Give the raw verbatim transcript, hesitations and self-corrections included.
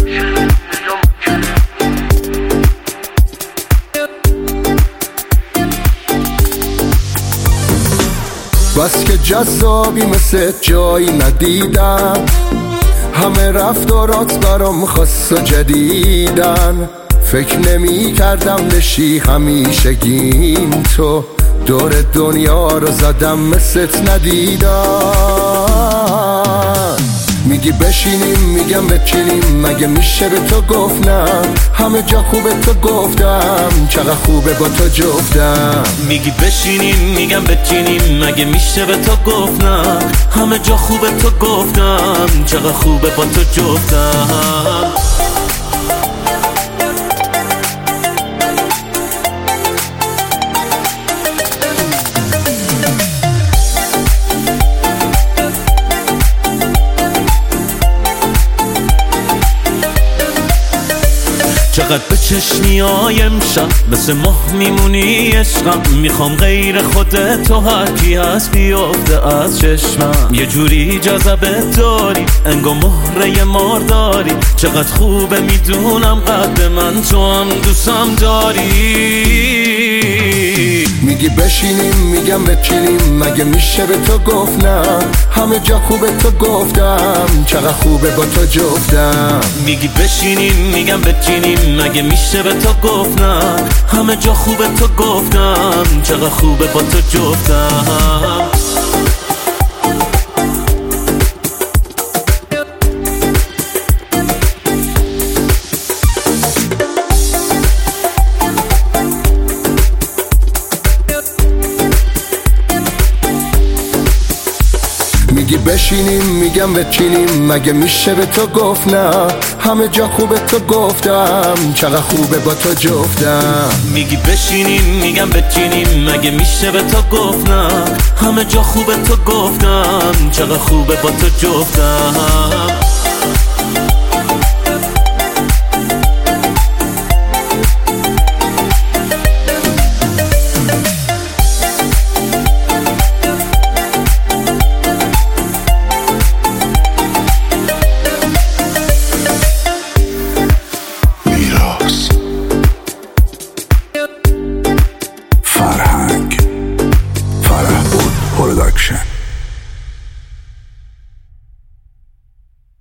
بس که جذابی مثل جایی ندیدم، همه رفتارات برام خاص و جدیدن. فکر نمی کردم بشی همیشگیم تو، دور دنیا رو زدم مثلت ندیدم. میگی بشینیم میگم بچینیم، مگه میشه به تو گفتم همه جا خوبه تو گفتم چقدر خوبه با تو جفتم. میگی بشینیم میگم بچینیم، مگه میشه به تو گفتم همه جا خوبه تو گفتم چقدر خوبه با تو جفتم. چقدر به چشمی های امشب مثل ماه میمونی عشقم، میخوام غیر خودتو هر کی هست بیافته از چشمم. یه جوری جذبت داری انگار مهره مار داری، چقدر خوبه میدونم قد من تو هم دوستم داری. میگی بشینیم میگم بچینیم، مگه میشه به تو گفتم همه جا خوبه تو گفتم چقدر خوبه با تو جفتم. میگی بشینیم میگم بچینیم، مگه میشه به تو گفتم همه جا خوبه تو گفتم چقدر خوبه با تو جفتم. میگی بشینیم میگم بچینیم، مگه میشه به تو گفتم همه جا خوبه تو گفتم چقدر خوبه با تو جفتم. میگی بشینیم میگم بچینیم، مگه میشه به تو گفتم همه جا خوبه تو گفتم چقدر خوبه با تو جفتم.